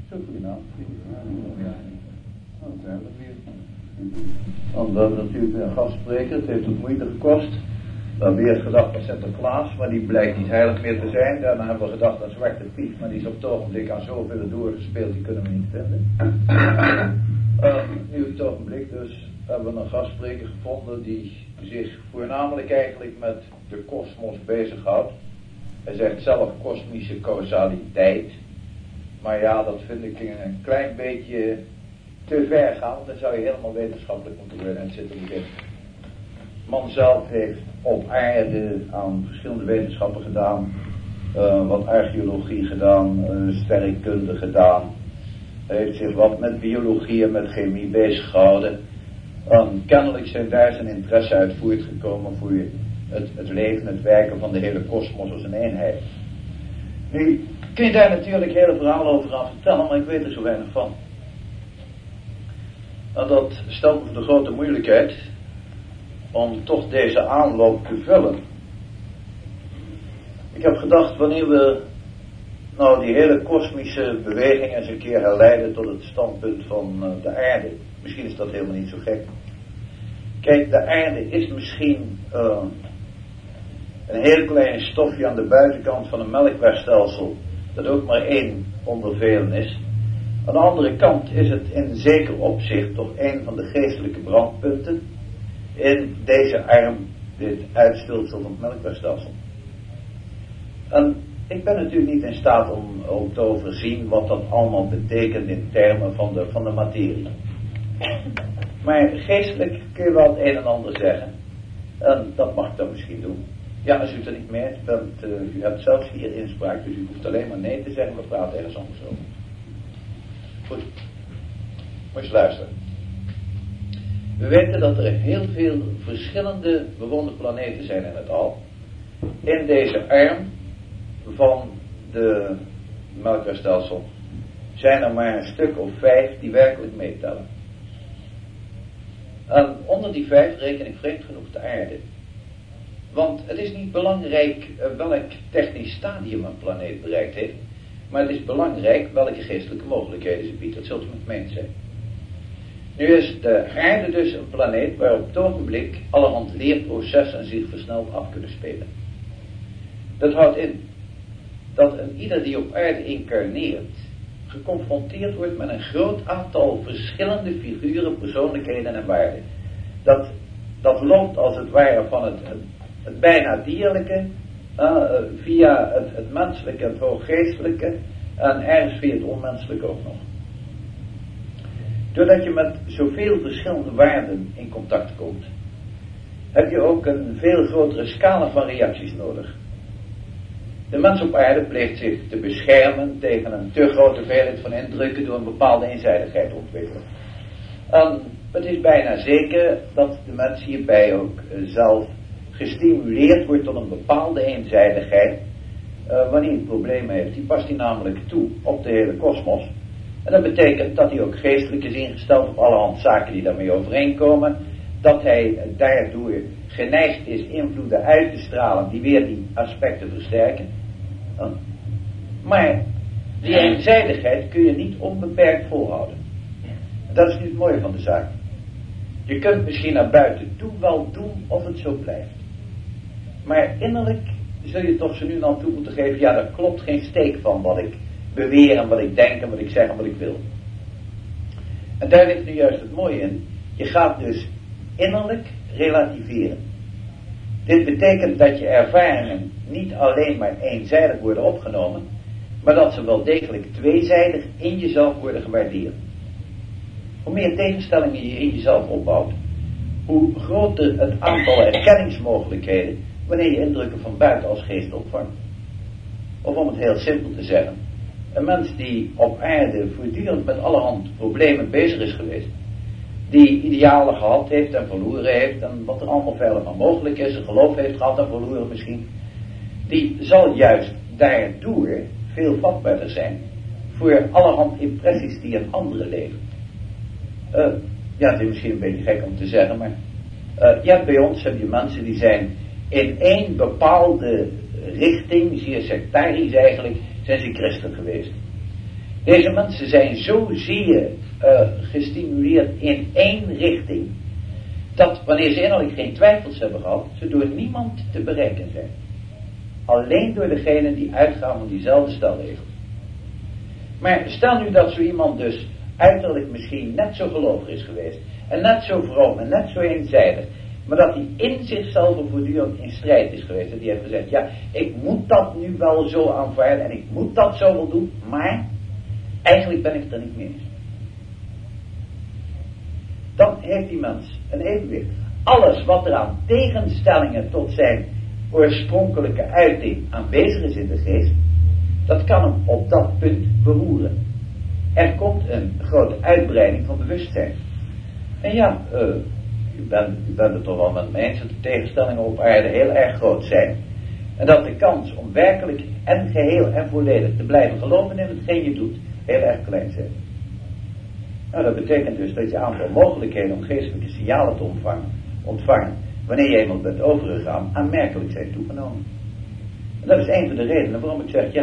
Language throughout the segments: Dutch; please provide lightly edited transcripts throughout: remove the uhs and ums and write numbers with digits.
Zo goedenavond. Want we hebben natuurlijk weer een gastspreker, het heeft ook moeite gekost. We hebben eerst gedacht aan Sinterklaas, maar die blijkt niet heilig meer te zijn. Daarna hebben we gedacht aan Zwarte Piet, maar die is op het ogenblik aan zoveel doorgespeeld, die kunnen we niet vinden. Nu op het ogenblik dus hebben we een gastspreker gevonden die zich voornamelijk eigenlijk met de kosmos bezighoudt. Hij zegt zelf kosmische causaliteit. Maar ja, dat vind ik een klein beetje te ver gaan. Dan zou je helemaal wetenschappelijk moeten worden. Het zit er niet in. De man zelf heeft op aarde aan verschillende wetenschappen gedaan. Wat archeologie gedaan, sterrenkunde gedaan. Hij heeft zich wat met biologie en met chemie bezig gehouden. Kennelijk zijn daar zijn interesse uit voortgekomen voor het leven, het werken van de hele kosmos als een eenheid. Nu kun je daar natuurlijk hele verhalen over gaan vertellen, maar ik weet er zo weinig van. En dat stelt me voor de grote moeilijkheid om toch deze aanloop te vullen. Ik heb gedacht, wanneer we nou die hele kosmische beweging eens een keer herleiden tot het standpunt van de aarde. Misschien is dat helemaal niet zo gek. Kijk, de aarde is misschien een heel klein stofje aan de buitenkant van een melkwegstelsel, dat ook maar één onder velen is. Aan de andere kant is het in zeker opzicht toch een van de geestelijke brandpunten in deze arm, dit uitstulsel van het melkwegstelsel. En ik ben natuurlijk niet in staat om te overzien wat dat allemaal betekent in termen van de materie. Maar geestelijk kun je wel het een en ander zeggen. En dat mag ik dan misschien doen. Ja, als u het er niet mee eens bent, u hebt zelfs hier inspraak, dus u hoeft alleen maar nee te zeggen, we praten ergens anders over. Goed. Moet je eens luisteren. We weten dat er heel veel verschillende bewoonde planeten zijn in het al. In deze arm van de melkwegstelsel zijn er maar een stuk of 5 die werkelijk meetellen. En onder die 5 reken ik vreemd genoeg de aarde. Want het is niet belangrijk welk technisch stadium een planeet bereikt heeft, maar het is belangrijk welke geestelijke mogelijkheden ze biedt. Dat zult u met me eens zijn. Nu is de aarde dus een planeet waar op het ogenblik allerhand leerprocessen zich versneld af kunnen spelen. Dat houdt in dat een ieder die op aarde incarneert geconfronteerd wordt met een groot aantal verschillende figuren, persoonlijkheden en waarden. Dat loopt als het ware van het bijna dierlijke via het menselijke, het hooggeestelijke en ergens via het onmenselijke ook nog. Doordat je met zoveel verschillende waarden in contact komt, heb je ook een veel grotere scala van reacties nodig. De mens op aarde pleegt zich te beschermen tegen een te grote veelheid van indrukken door een bepaalde eenzijdigheid te ontwikkelen. En het is bijna zeker dat de mens hierbij ook zelf gestimuleerd wordt tot een bepaalde eenzijdigheid wanneer hij problemen heeft. Die past hij namelijk toe op de hele kosmos. En dat betekent dat hij ook geestelijk is ingesteld op allerhand zaken die daarmee overeenkomen. Dat hij daardoor geneigd is invloeden uit te stralen die weer die aspecten versterken. Maar die eenzijdigheid kun je niet onbeperkt volhouden. Dat is nu het mooie van de zaak. Je kunt misschien naar buiten toe wel doen of het zo blijft. Maar innerlijk zul je toch zo nu en dan toe moeten geven, ja, daar klopt geen steek van wat ik beweer en wat ik denk en wat ik zeg en wat ik wil. En daar ligt nu juist het mooie in. Je gaat dus innerlijk relativeren. Dit betekent dat je ervaringen niet alleen maar eenzijdig worden opgenomen, maar dat ze wel degelijk tweezijdig in jezelf worden gewaardeerd. Hoe meer tegenstellingen je in jezelf opbouwt, hoe groter het aantal erkenningsmogelijkheden wanneer je indrukken van buiten als geest opvangt. Of om het heel simpel te zeggen, een mens die op aarde voortdurend met allerhand problemen bezig is geweest, die idealen gehad heeft en verloren heeft en wat er allemaal verder van mogelijk is, een geloof heeft gehad en verloren misschien, die zal juist daardoor veel vatbaarder zijn voor allerhand impressies die in anderen leven. Ja, het is misschien een beetje gek om te zeggen, maar je hebt bij ons heb je mensen die zijn in één bepaalde richting, zeer sectarisch eigenlijk, zijn ze christen geweest. Deze mensen zijn zozeer gestimuleerd in één richting, dat wanneer ze innerlijk geen twijfels hebben gehad, ze door niemand te bereiken zijn. Alleen door degenen die uitgaan van diezelfde stelregels. Maar stel nu dat zo iemand dus uiterlijk misschien net zo gelovig is geweest, en net zo vroom en net zo eenzijdig, maar dat hij in zichzelf voortdurend in strijd is geweest. En die heeft gezegd, ja, ik moet dat nu wel zo aanvaarden en ik moet dat zo wel doen, maar eigenlijk ben ik het er niet mee eens. Dan heeft die mens een evenwicht. Alles wat er aan tegenstellingen tot zijn oorspronkelijke uiting aanwezig is in de geest, dat kan hem op dat punt beroeren. Er komt een grote uitbreiding van bewustzijn. En ja, u bent het toch wel met me eens dat de tegenstellingen op aarde heel erg groot zijn. En dat de kans om werkelijk en geheel en volledig te blijven geloven in hetgeen je doet, heel erg klein zijn. Nou, dat betekent dus dat je aantal mogelijkheden om geestelijke signalen te ontvangen, wanneer je eenmaal bent overgegaan, aanmerkelijk zijn toegenomen. En dat is een van de redenen waarom ik zeg, ja,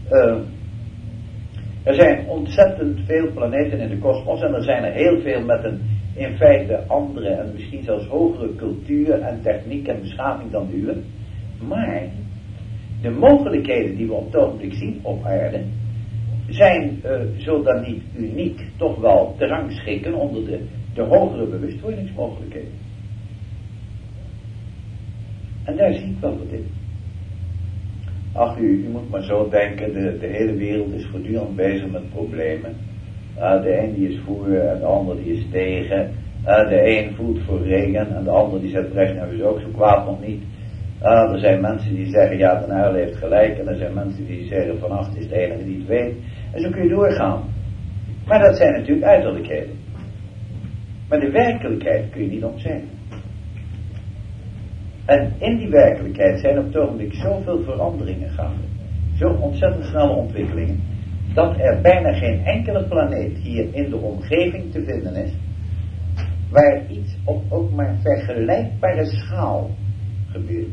er zijn ontzettend veel planeten in de kosmos en er zijn er heel veel met een in feite andere en misschien zelfs hogere cultuur en techniek en beschaving dan de uwe. Maar de mogelijkheden die we op het ogenblik zien op aarde zijn, zo dan niet uniek, toch wel te rangschikken onder de hogere bewustwordingsmogelijkheden. En daar zie ik wel wat in. Ach, u moet maar zo denken, de hele wereld is voortdurend bezig met problemen. De een die is voor en de ander die is tegen. De een voelt voor regen en de ander die zegt, Brezhnev is ook zo kwaad nog niet. Er zijn mensen die zeggen, ja, Den Uyl heeft gelijk. En er zijn mensen die zeggen, Van Agt is de enige die het weet. En zo kun je doorgaan. Maar dat zijn natuurlijk uiterlijkheden. Maar de werkelijkheid kun je niet omzeilen. En in die werkelijkheid zijn op het ogenblik zoveel veranderingen gaande. Zo ontzettend snelle ontwikkelingen. Dat er bijna geen enkele planeet hier in de omgeving te vinden is, waar iets op ook maar vergelijkbare schaal gebeurt.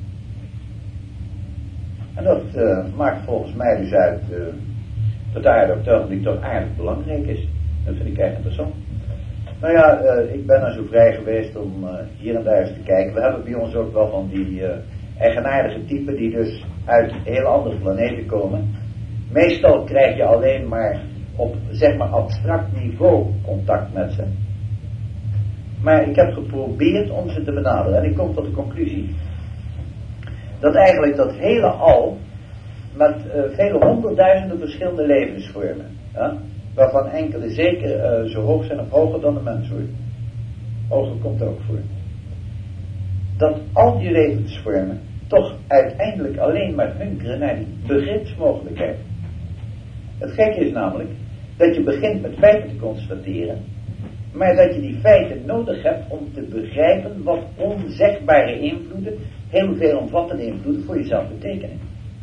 En dat maakt volgens mij dus uit dat de aarde op het ogenblik toch aardig belangrijk is. Dat vind ik erg interessant. Nou ja, ik ben er zo vrij geweest om hier en daar eens te kijken. We hebben bij ons ook wel van die eigenaardige typen die dus uit heel andere planeten komen. Meestal krijg je alleen maar op, zeg maar, abstract niveau contact met ze. Maar ik heb geprobeerd om ze te benaderen en ik kom tot de conclusie dat eigenlijk dat hele al met vele honderdduizenden verschillende levensvormen, ja, waarvan enkele zeker zo hoog zijn of hoger dan de mens hoor. Hoger komt er ook voor. Dat al die levensvormen toch uiteindelijk alleen maar hunkeren naar die begripsmogelijkheid. Het gekke is namelijk dat je begint met feiten te constateren, maar dat je die feiten nodig hebt om te begrijpen wat onzegbare invloeden, heel veel omvattende invloeden voor jezelf betekenen.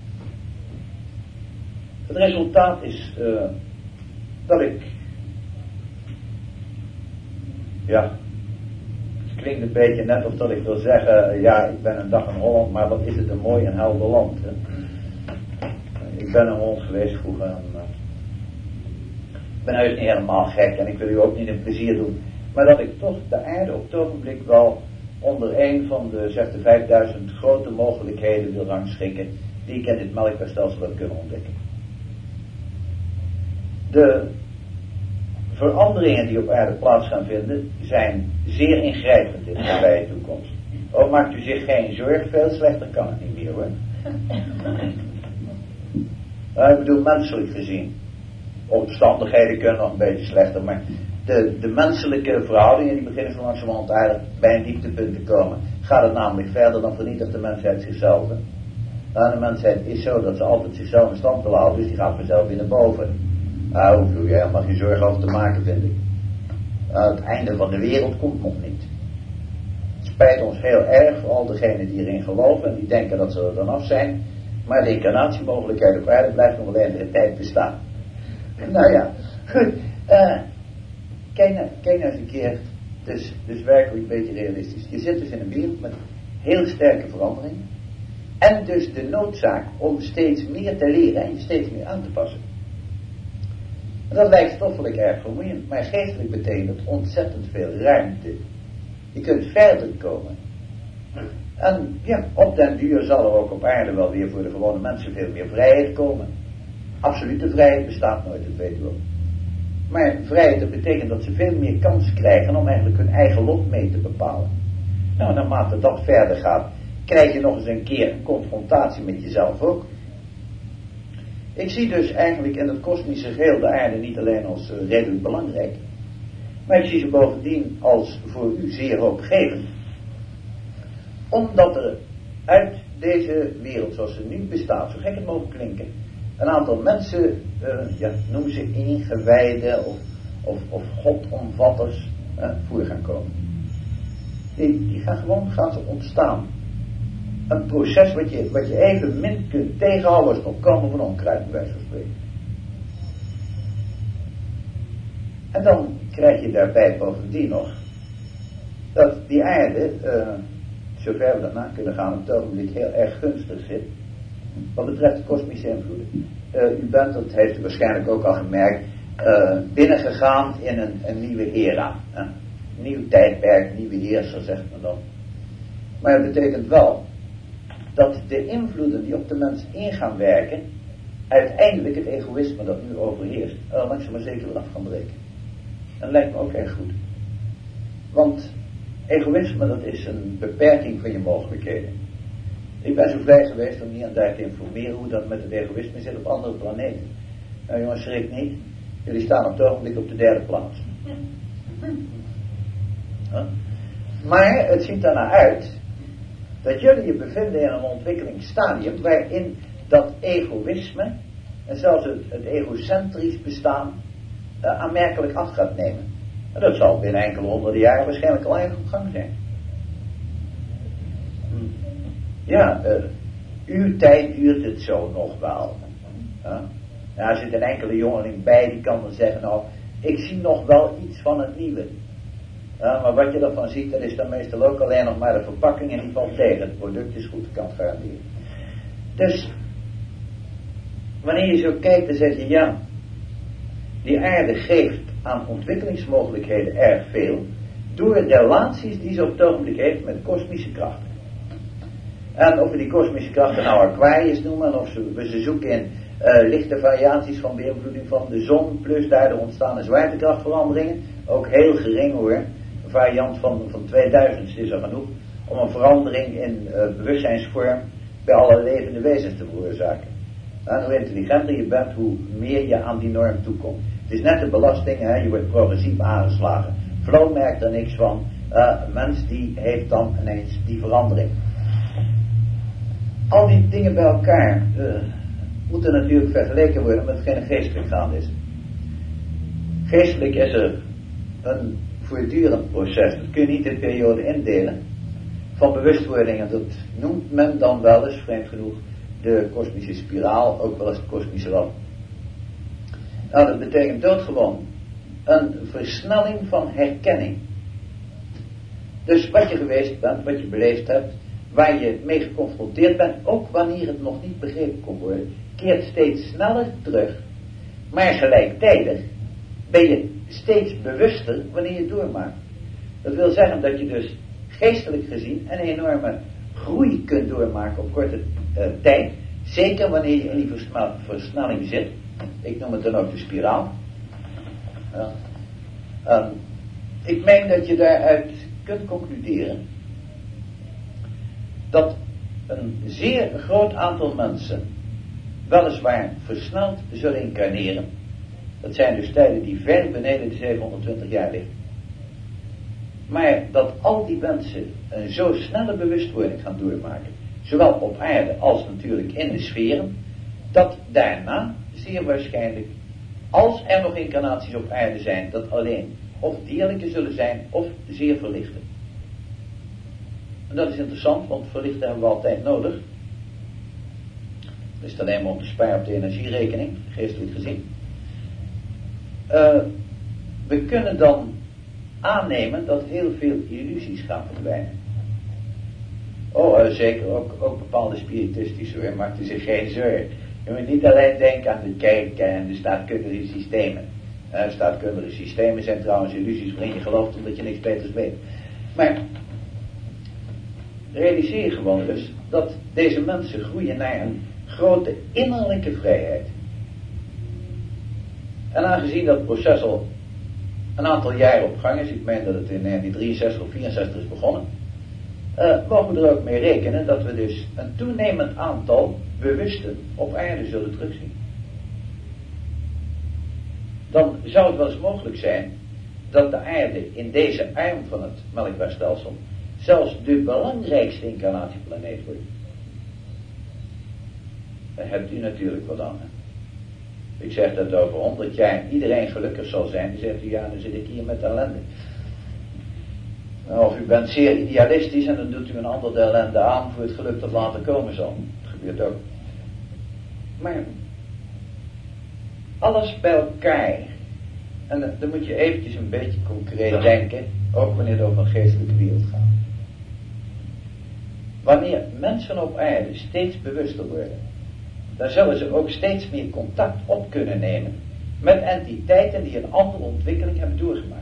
Het resultaat is dat ik, ja, het klinkt een beetje net of dat ik wil zeggen, ja, ik ben een dag in Holland, maar wat is het een mooi en helder land. Hè? Ik ben in Holland geweest vroeger en ik ben heus niet helemaal gek en ik wil u ook niet een plezier doen, maar dat ik toch de aarde op het ogenblik wel onder een van de, zeg de 5000 grote mogelijkheden wil rangschikken die ik in dit melkwegstelsel heb kunnen ontdekken. De veranderingen die op aarde plaats gaan vinden zijn zeer ingrijpend in de nabije toekomst. Ook maakt u zich geen zorg, veel slechter kan het niet meer hoor. Ik bedoel menselijk gezien. Omstandigheden kunnen nog een beetje slechter, maar de menselijke verhoudingen die beginnen zo langzamerhand eigenlijk bij een dieptepunt te komen. Gaat het namelijk verder dan vernietigt de mensheid zichzelf. De mensheid is zo dat ze altijd zichzelf in stand wil houden, dus die gaat vanzelf weer naar boven. Daar hoef je helemaal geen zorgen over te maken, vind ik. Het einde van de wereld komt nog niet. Het spijt ons heel erg voor al degenen die erin geloven en die denken dat ze er dan af zijn. Maar de incarnatiemogelijkheid op aarde blijft nog wel enige tijd bestaan. Nou ja, goed. Kijk nou eens een keer, dus werkelijk een beetje realistisch. Je zit dus in een wereld met heel sterke veranderingen. En dus de noodzaak om steeds meer te leren en je steeds meer aan te passen. En dat lijkt stoffelijk erg vermoeiend, maar geestelijk betekent het ontzettend veel ruimte. Je kunt verder komen. En ja, op den duur zal er ook op aarde wel weer voor de gewone mensen veel meer vrijheid komen. Absolute vrijheid bestaat nooit, dat weten we ook. Maar vrijheid, dat betekent dat ze veel meer kans krijgen om eigenlijk hun eigen lot mee te bepalen. Nou, naarmate dat verder gaat, krijg je nog eens een keer een confrontatie met jezelf ook. Ik zie dus eigenlijk in het kosmische geheel de aarde niet alleen als redelijk belangrijk, maar ik zie ze bovendien als voor u zeer hoopgevend. Omdat er uit deze wereld zoals ze nu bestaat, zo gek het mogen klinken, een aantal mensen, noem ze ingewijden of godomvatters, voor gaan komen. Die gaan ze ontstaan. Een proces wat je even min kunt tegenhouden als het opkomen van onkruid, bij wijze van spreken. En dan krijg je daarbij bovendien nog dat die aarde, zover we dat na kunnen gaan, op het ogenblik heel erg gunstig zit, wat betreft de kosmische invloeden. U bent, dat heeft u waarschijnlijk ook al gemerkt, binnengegaan in een nieuwe era. Een nieuw tijdperk, nieuwe heerser, zegt men dan. Maar het betekent wel dat de invloeden die op de mens in gaan werken, uiteindelijk het egoïsme dat nu overheerst, langzaam maar zeker af gaan breken. Dat lijkt me ook erg goed. Want egoïsme, dat is een beperking van je mogelijkheden. Ik ben zo vrij geweest om hier en daar te informeren hoe dat met het egoïsme zit op andere planeten. Nou jongens, schrik niet. Jullie staan op het ogenblik op de 3e plaats. Maar het ziet ernaar uit dat jullie je bevinden in een ontwikkelingsstadium waarin dat egoïsme en zelfs het egocentrisch bestaan aanmerkelijk af gaat nemen. En dat zal binnen enkele honderden jaren waarschijnlijk al erg op gang zijn. Ja, uw tijd duurt het zo nog wel. Er zit een enkele jongeling bij die kan dan zeggen, nou, ik zie nog wel iets van het nieuwe. Maar wat je ervan ziet, dat is dan meestal ook alleen nog maar de verpakking en die valt tegen. Het product is goed, kan garanderen. Dus, wanneer je zo kijkt, dan zeg je, ja, die aarde geeft aan ontwikkelingsmogelijkheden erg veel, door de relaties die ze op het ogenblik heeft met kosmische krachten. En of we die kosmische krachten nou Aquarius noemen, en of we ze zoeken in lichte variaties van beïnvloeding van de zon, plus daardoor ontstaande zwaartekrachtveranderingen, ook heel gering hoor, een variant van 2000 is er genoeg, om een verandering in bewustzijnsvorm bij alle levende wezens te veroorzaken. En hoe intelligenter je bent, hoe meer je aan die norm toekomt. Het is net de belasting, je wordt progressief aangeslagen. Flow merkt er niks van, een mens die heeft dan ineens die verandering. Al die dingen bij elkaar moeten natuurlijk vergeleken worden met hetgeen geestelijk gaande is. Geestelijk is er een voortdurend proces, dat kun je niet in periode indelen, van bewustwordingen. Dat noemt men dan wel eens, vreemd genoeg, de kosmische spiraal, ook wel eens het kosmische rad. Nou, dat betekent doodgewoon een versnelling van herkenning. Dus wat je geweest bent, wat je beleefd hebt, waar je mee geconfronteerd bent, ook wanneer het nog niet begrepen kon worden, keert steeds sneller terug, maar gelijktijdig ben je steeds bewuster wanneer je het doormaakt. Dat wil zeggen dat je dus geestelijk gezien een enorme groei kunt doormaken op korte tijd, zeker wanneer je in die versnelling zit. Ik noem het dan ook de spiraal. Ik meen dat je daaruit kunt concluderen dat een zeer groot aantal mensen weliswaar versneld zullen incarneren. Dat zijn dus tijden die ver beneden de 720 jaar liggen. Maar dat al die mensen een zo snelle bewustwording gaan doormaken, zowel op aarde als natuurlijk in de sferen, dat daarna zeer waarschijnlijk, als er nog incarnaties op aarde zijn, dat alleen of dierlijke zullen zijn of zeer verlichte. En dat is interessant, want verlichten hebben we altijd nodig. Dat is alleen maar om te sparen op de energierekening, geestelijk gezien. We kunnen dan aannemen dat heel veel illusies gaan verdwijnen. Zeker, ook bepaalde spiritistische hoor, maakt u zich geen zorgen. Je moet niet alleen denken aan de kerk en de staatkundige systemen. Staatkundige systemen zijn trouwens illusies waarin je gelooft omdat je niks beters weet. Maar realiseer gewoon dus dat deze mensen groeien naar een grote innerlijke vrijheid. En aangezien dat proces al een aantal jaren op gang is, ik meen dat het in 1963 of 64 is begonnen, mogen we er ook mee rekenen dat we dus een toenemend aantal bewusten op aarde zullen terugzien. Dan zou het wel eens mogelijk zijn dat de aarde in deze arm van het Melkwegstelsel zelfs de belangrijkste incarnatieplaneet wordt. Daar hebt u natuurlijk wat aan. Ik zeg dat over 100 jaar iedereen gelukkig zal zijn. Dan zegt u, ja, dan zit ik hier met ellende. Of u bent zeer idealistisch en dan doet u een ander de ellende aan voor het geluk dat later komen zal. Dat gebeurt ook. Maar alles bij elkaar. En dan moet je eventjes een beetje concreet denken. Ook wanneer het over een geestelijke wereld gaat. Wanneer mensen op aarde steeds bewuster worden, dan zullen ze ook steeds meer contact op kunnen nemen met entiteiten die een andere ontwikkeling hebben doorgemaakt.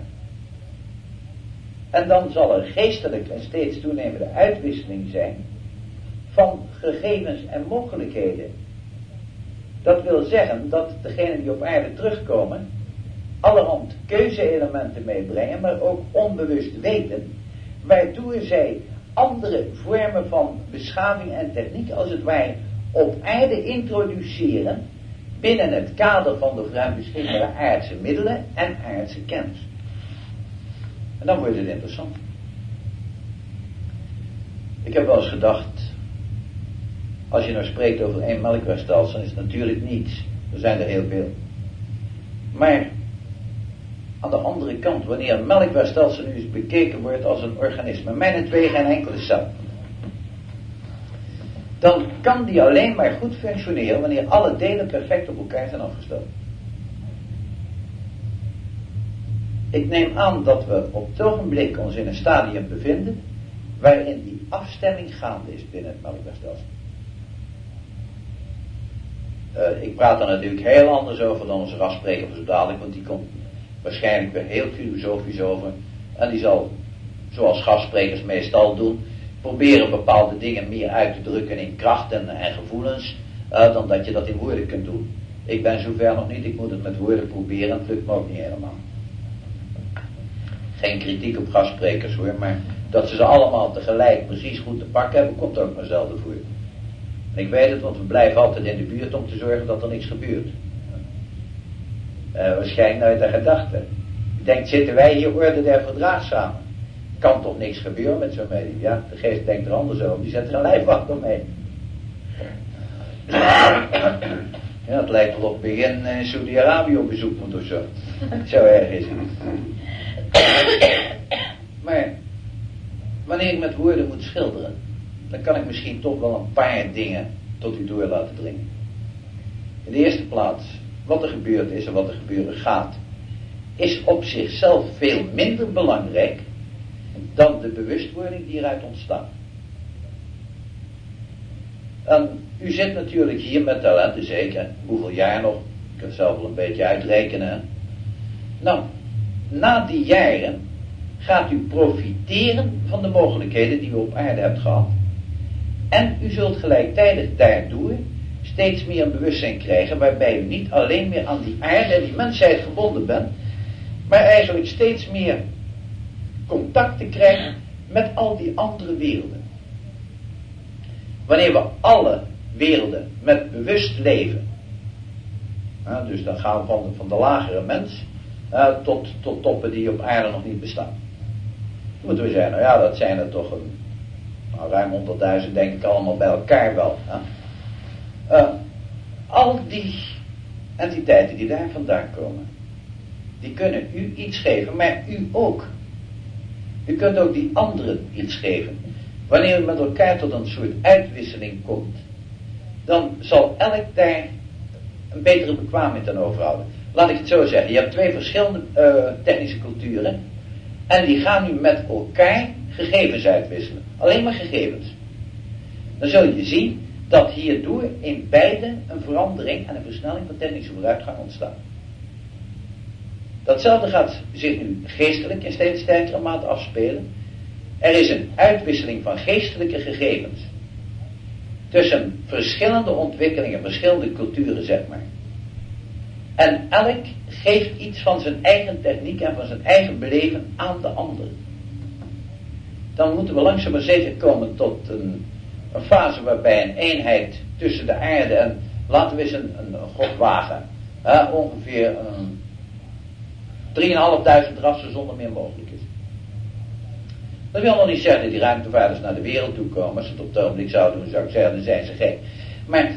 En dan zal er geestelijk een steeds toenemende uitwisseling zijn van gegevens en mogelijkheden. Dat wil zeggen dat degenen die op aarde terugkomen allerhand keuze-elementen meebrengen, maar ook onbewust weten, waardoor zij andere vormen van beschaving en techniek als het ware op aarde introduceren binnen het kader van de voor hen beschikbare aardse middelen en aardse kennis. En dan wordt het interessant. Ik heb wel eens gedacht, als je nou spreekt over één melkwegstelsel, is het natuurlijk niets. Er zijn er heel veel. Maar aan de andere kant, wanneer een melkwegstelsel nu eens bekeken wordt als een organisme, mijnentwege geen enkele cel, dan kan die alleen maar goed functioneren wanneer alle delen perfect op elkaar zijn afgesteld. Ik neem aan dat we op het ogenblik ons in een stadium bevinden waarin die afstemming gaande is binnen het melkwegstelsel. Ik praat er natuurlijk heel anders over dan onze rastspreker van zo dadelijk, want die komt waarschijnlijk weer heel filosofisch over. En die zal, zoals gastsprekers meestal doen, proberen bepaalde dingen meer uit te drukken in kracht en gevoelens, dan dat je dat in woorden kunt doen. Ik ben zover nog niet, ik moet het met woorden proberen en het lukt me ook niet helemaal. Geen kritiek op gastsprekers hoor, maar dat ze allemaal tegelijk precies goed te pakken hebben, komt ook maar zelden voor. En ik weet het, want we blijven altijd in de buurt om te zorgen dat er niks gebeurt. Waarschijnlijk nooit de gedachte. Je denkt, zitten wij hier orde der verdrag samen? Kan toch niks gebeuren met zo'n medium? Ja, de geest denkt er anders over, die zet er een lijfwacht omheen. Ja, het lijkt wel op het begin in Saudi-Arabië op bezoek moet of zo. Zo erg is het. Maar wanneer ik met woorden moet schilderen, dan kan ik misschien toch wel een paar dingen tot u door laten dringen. In de eerste plaats, wat er gebeurd is en wat er gebeuren gaat, is op zichzelf veel minder belangrijk dan de bewustwording die eruit ontstaat. En u zit natuurlijk hier met talenten, zeker. Hoeveel jaar nog? Ik kan het zelf wel een beetje uitrekenen. Nou, na die jaren gaat u profiteren van de mogelijkheden die u op aarde hebt gehad. En u zult gelijktijdig daardoor steeds meer een bewustzijn krijgen, waarbij u niet alleen meer aan die aarde en die mensheid verbonden bent, maar eigenlijk steeds meer contacten krijgen met al die andere werelden. Wanneer we alle werelden met bewust leven, dus dan gaan we van de lagere mens tot toppen die op aarde nog niet bestaan. Dan moeten we zeggen, nou ja, dat zijn er toch ruim 100.000 denk ik allemaal bij elkaar wel. Al die entiteiten die daar vandaan komen, die kunnen u iets geven, maar u ook. U kunt ook die anderen iets geven. Wanneer u met elkaar tot een soort uitwisseling komt, dan zal elk daar een betere bekwaamheid aan overhouden. Laat ik het zo zeggen, je hebt twee verschillende technische culturen en die gaan nu met elkaar gegevens uitwisselen. Alleen maar gegevens. Dan zul je zien dat hierdoor in beide een verandering en een versnelling van technische vooruitgang ontstaat. Datzelfde gaat zich nu geestelijk in steeds sterkere mate afspelen. Er is een uitwisseling van geestelijke gegevens tussen verschillende ontwikkelingen, verschillende culturen, zeg maar. En elk geeft iets van zijn eigen techniek en van zijn eigen beleven aan de ander. Dan moeten we langzaam maar zeker komen tot een fase waarbij een eenheid tussen de aarde en, laten we eens een gok wagen, ongeveer 3.500 rassen zonder meer mogelijk is. Dat wil nog niet zeggen dat die ruimtevaarders naar de wereld toe komen. Als ze het op het ogenblik zouden doen, zou ik zeggen, dan zijn ze gek. Maar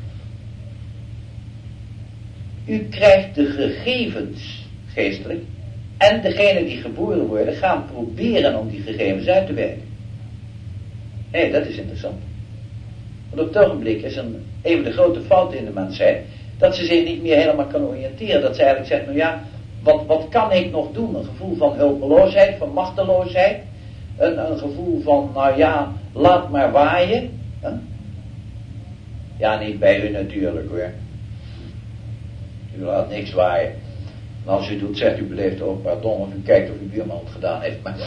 u krijgt de gegevens geestelijk en degenen die geboren worden gaan proberen om die gegevens uit te werken. Hé, dat is interessant. Want op het ogenblik is een van de grote fouten in de mensheid dat ze zich niet meer helemaal kan oriënteren. Dat ze eigenlijk zegt, nou ja, wat kan ik nog doen? Een gevoel van hulpeloosheid, van machteloosheid. Een gevoel van, nou ja, laat maar waaien. Huh? Ja, niet bij u natuurlijk hoor. U laat niks waaien. En als u het doet, zegt u beleefd ook pardon, of u kijkt of uw buurman het gedaan heeft. Maar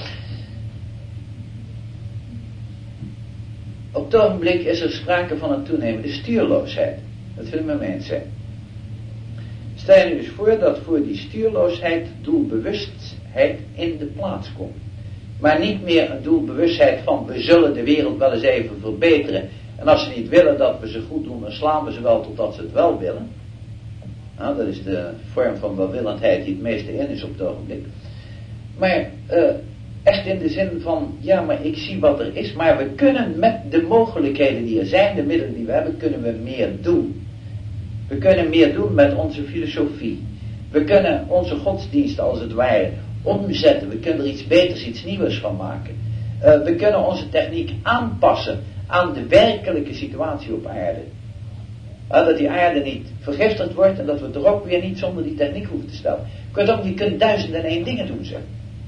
op het ogenblik is er sprake van een toenemende stuurloosheid. Dat wil ik met mij eens zijn. Stel je nu eens voor dat voor die stuurloosheid doelbewustheid in de plaats komt. Maar niet meer een doelbewustheid van we zullen de wereld wel eens even verbeteren. En als ze niet willen dat we ze goed doen, dan slaan we ze wel totdat ze het wel willen. Nou, dat is de vorm van welwillendheid die het meeste in is op het ogenblik. Maar echt in de zin van, ja, maar ik zie wat er is. Maar we kunnen met de mogelijkheden die er zijn, de middelen die we hebben, kunnen we meer doen. We kunnen meer doen met onze filosofie. We kunnen onze godsdienst als het ware omzetten. We kunnen er iets beters, iets nieuws van maken. We kunnen onze techniek aanpassen aan de werkelijke situatie op aarde. Dat die aarde niet vergiftigd wordt en dat we het er ook weer niet zonder die techniek hoeven te stellen. Kortom, je kunt 1001 dingen doen, zeg.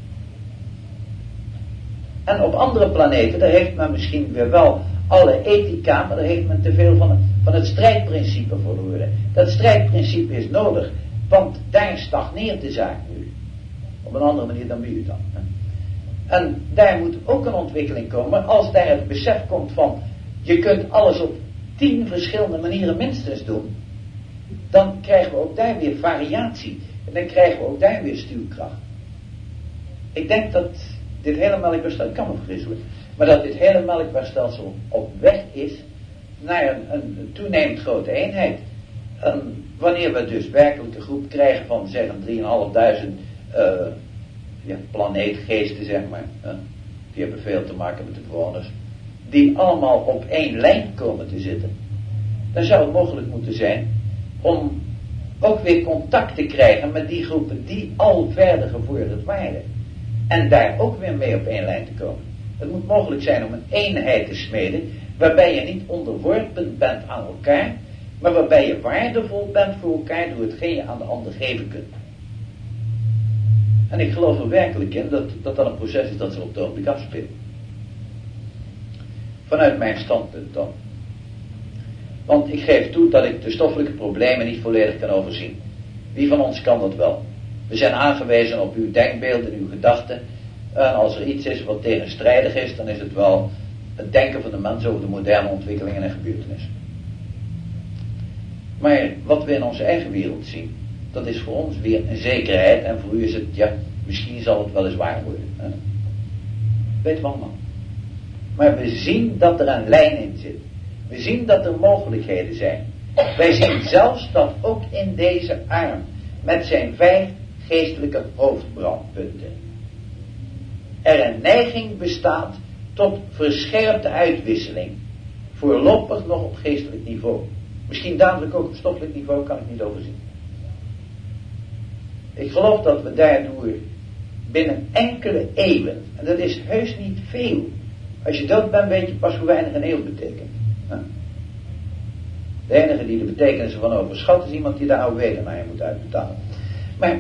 En op andere planeten, daar heeft men misschien weer wel alle ethica, maar daar heeft men te veel van het strijdprincipe verloren. Dat strijdprincipe is nodig, want daar stagneert de zaak nu. Op een andere manier dan bij u dan. En daar moet ook een ontwikkeling komen, als daar het besef komt van, je kunt alles op 10 verschillende manieren minstens doen, dan krijgen we ook daar weer variatie. En dan krijgen we ook daar weer stuwkracht. Ik denk dat dit hele melkweerstelsel, ik kan me vergissen, maar dat dit hele melkweerstelsel op weg is naar een toenemend grote eenheid. En wanneer we dus werkelijk een groep krijgen van zeggen 3.500 planeetgeesten, zeg maar, die hebben veel te maken met de bewoners, die allemaal op één lijn komen te zitten, dan zou het mogelijk moeten zijn om ook weer contact te krijgen met die groepen die al verder gevorderd waren. En daar ook weer mee op één lijn te komen. Het moet mogelijk zijn om een eenheid te smeden, waarbij je niet onderworpen bent aan elkaar, maar waarbij je waardevol bent voor elkaar door hetgeen je aan de ander geven kunt. En ik geloof er werkelijk in dat een proces is dat zich op het ogenblik afspeelt. Vanuit mijn standpunt dan. Want ik geef toe dat ik de stoffelijke problemen niet volledig kan overzien. Wie van ons kan dat wel? We zijn aangewezen op uw denkbeelden, uw gedachten. En als er iets is wat tegenstrijdig is, dan is het wel het denken van de mens over de moderne ontwikkelingen en gebeurtenissen. Maar wat we in onze eigen wereld zien, dat is voor ons weer een zekerheid. En voor u is het, ja, misschien zal het wel eens waar worden. Hè? Weten we allemaal. Maar we zien dat er een lijn in zit. We zien dat er mogelijkheden zijn. Wij zien zelfs dat ook in deze arm, met zijn 5 geestelijke hoofdbrandpunten, er een neiging bestaat tot verscherpte uitwisseling. Voorlopig nog op geestelijk niveau. Misschien dadelijk ook op stoffelijk niveau, kan ik niet overzien. Ik geloof dat we daardoor binnen enkele eeuwen, en dat is heus niet veel. Als je dood bent, weet je pas hoe weinig een eeuw betekent. De enige die de betekenis ervan overschat is iemand die de AOW naar je moet uitbetalen. Maar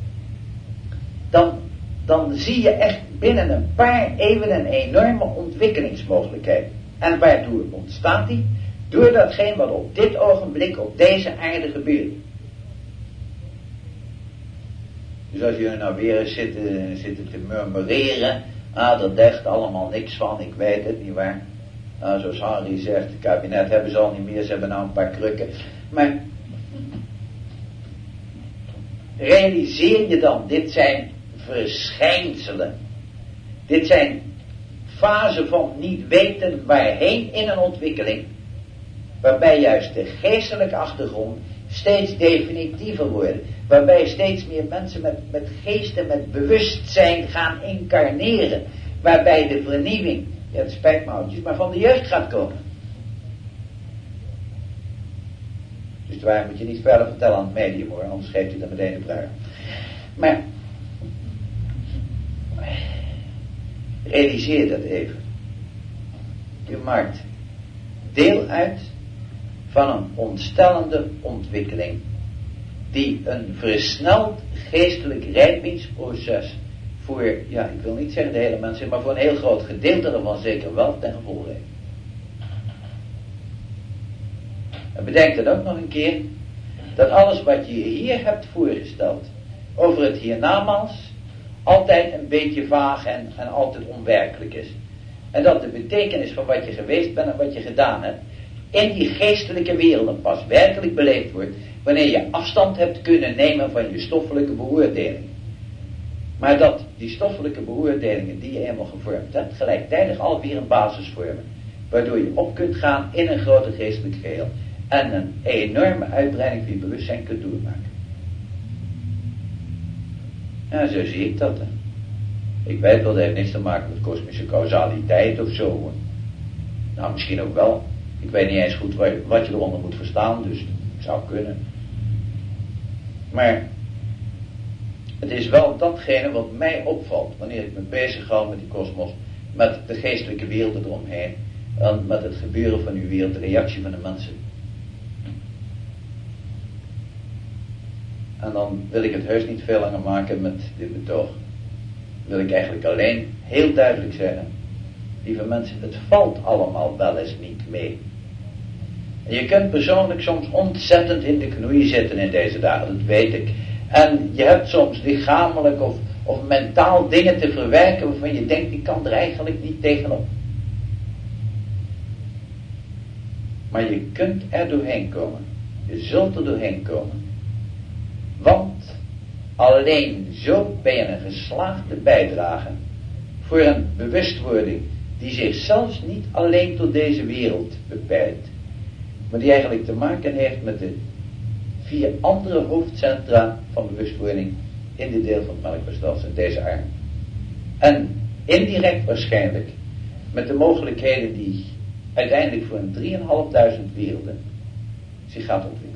dan zie je echt binnen een paar eeuwen een enorme ontwikkelingsmogelijkheid. En waardoor ontstaat die? Door datgene wat op dit ogenblik op deze aarde gebeurt. Dus als jullie nou weer eens zitten te murmureren, dat degt allemaal niks van, ik weet het niet waar. Zoals Henri zegt, het kabinet hebben ze al niet meer, ze hebben nou een paar krukken. Maar realiseer je dan, dit zijn verschijnselen. Dit zijn fasen van niet weten waarheen in een ontwikkeling, waarbij juist de geestelijke achtergrond steeds definitiever worden. Waarbij steeds meer mensen met geest en met bewustzijn gaan incarneren. Waarbij de vernieuwing, ja het spijt me oudjes, maar van de jeugd gaat komen. Dus waar moet je niet verder vertellen aan het medium hoor, anders geeft u dan meteen de vraag. Maar realiseer dat even. U maakt deel uit van een ontstellende ontwikkeling die een versneld geestelijk rijpingsproces voor, ja ik wil niet zeggen de hele mensen, maar voor een heel groot gedeelte ervan zeker wel ten gevolge heeft. En bedenk dan ook nog een keer dat alles wat je hier hebt voorgesteld over het hiernamaals altijd een beetje vaag en altijd onwerkelijk is. En dat de betekenis van wat je geweest bent en wat je gedaan hebt in die geestelijke werelden pas werkelijk beleefd wordt wanneer je afstand hebt kunnen nemen van je stoffelijke beoordelingen. Maar dat die stoffelijke beoordelingen die je eenmaal gevormd hebt gelijktijdig alweer een basis vormen, waardoor je op kunt gaan in een groter geestelijk geheel en een enorme uitbreiding van je bewustzijn kunt doormaken. Ja, zo zie ik dat. Hè. Ik weet wel, dat heeft niks te maken met kosmische causaliteit of zo. Hoor. Nou, misschien ook wel. Ik weet niet eens goed wat je eronder moet verstaan, dus het zou kunnen. Maar het is wel datgene wat mij opvalt wanneer ik me bezig hou met die kosmos, met de geestelijke werelden eromheen en met het gebeuren van uw wereld, de reactie van de mensen. En dan wil ik het heus niet veel langer maken met dit betoog. Wil ik eigenlijk alleen heel duidelijk zeggen, lieve mensen, het valt allemaal wel eens niet mee. En je kunt persoonlijk soms ontzettend in de knoei zitten in deze dagen, dat weet ik. En je hebt soms lichamelijk of mentaal dingen te verwerken waarvan je denkt, die kan er eigenlijk niet tegenop. Maar je kunt er doorheen komen. Je zult er doorheen komen. Want alleen zo ben je een geslaagde bijdrage voor een bewustwording die zich zelfs niet alleen tot deze wereld beperkt, maar die eigenlijk te maken heeft met de 4 andere hoofdcentra van bewustwording in dit deel van het melkwegstelsel, in deze arm. En indirect waarschijnlijk met de mogelijkheden die uiteindelijk voor een 3.500 werelden zich gaat ontwikkelen.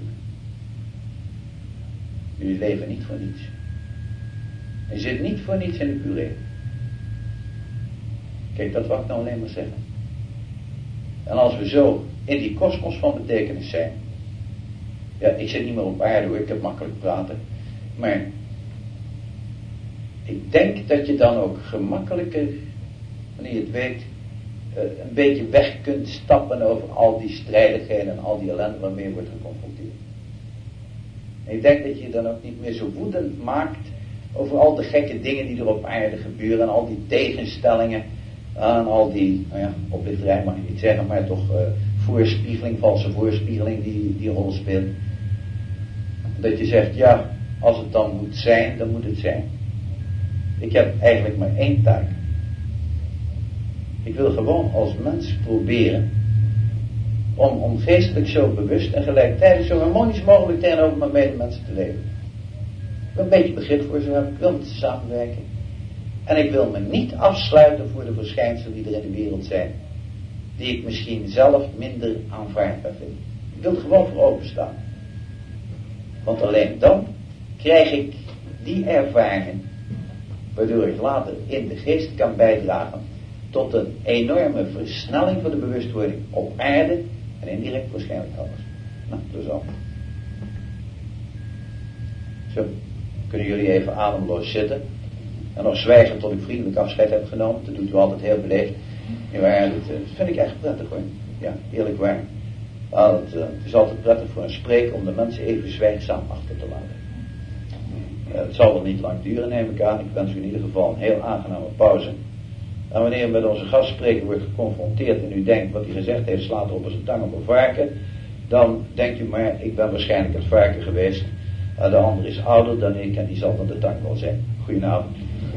Jullie leven niet voor niets. Je zit niet voor niets in de puree. Kijk, dat wil ik nou alleen maar zeggen. En als we zo in die kosmos van betekenis zijn. Ja, ik zit niet meer op aarde hoor, ik heb makkelijk praten. Maar ik denk dat je dan ook gemakkelijker, wanneer je het weet, een beetje weg kunt stappen over al die strijdigheden en al die ellende waarmee je wordt geconfronteerd. En ik denk dat je dan ook niet meer zo woedend maakt over al de gekke dingen die er op aarde gebeuren en al die tegenstellingen en al die, nou ja, oplichterij mag je niet zeggen, maar toch voorspiegeling, valse voorspiegeling die een rol speelt. Dat je zegt, ja, als het dan moet zijn, dan moet het zijn. Ik heb eigenlijk maar 1 taak. Ik wil gewoon als mens proberen om geestelijk zo bewust en gelijktijdig zo harmonisch mogelijk tegenover mijn medemensen te leven. Ik wil een beetje begrip voor ze hebben, ik wil met ze samenwerken. En ik wil me niet afsluiten voor de verschijnselen die er in de wereld zijn, die ik misschien zelf minder aanvaardbaar vind. Ik wil er gewoon voor openstaan. Want alleen dan krijg ik die ervaring, waardoor ik later in de geest kan bijdragen tot een enorme versnelling van de bewustwording op aarde en indirect waarschijnlijk alles. Nou, dus al. Zo, kunnen jullie even ademloos zitten en nog zwijgen tot ik vriendelijk afscheid heb genomen. Dat doet u altijd heel beleefd. Ja, dat vind ik echt prettig hoor. Ja, eerlijk waar. Het is altijd prettig voor een spreker om de mensen even zwijgzaam achter te laten. Het zal wel niet lang duren, neem ik aan. Ik wens u in ieder geval een heel aangename pauze. En wanneer u met onze gastspreker wordt geconfronteerd en u denkt wat hij gezegd heeft slaat op als een tang op een varken, dan denkt u maar, ik ben waarschijnlijk het varken geweest. De ander is ouder dan ik en die zal dan de tang wel zijn. Goedenavond.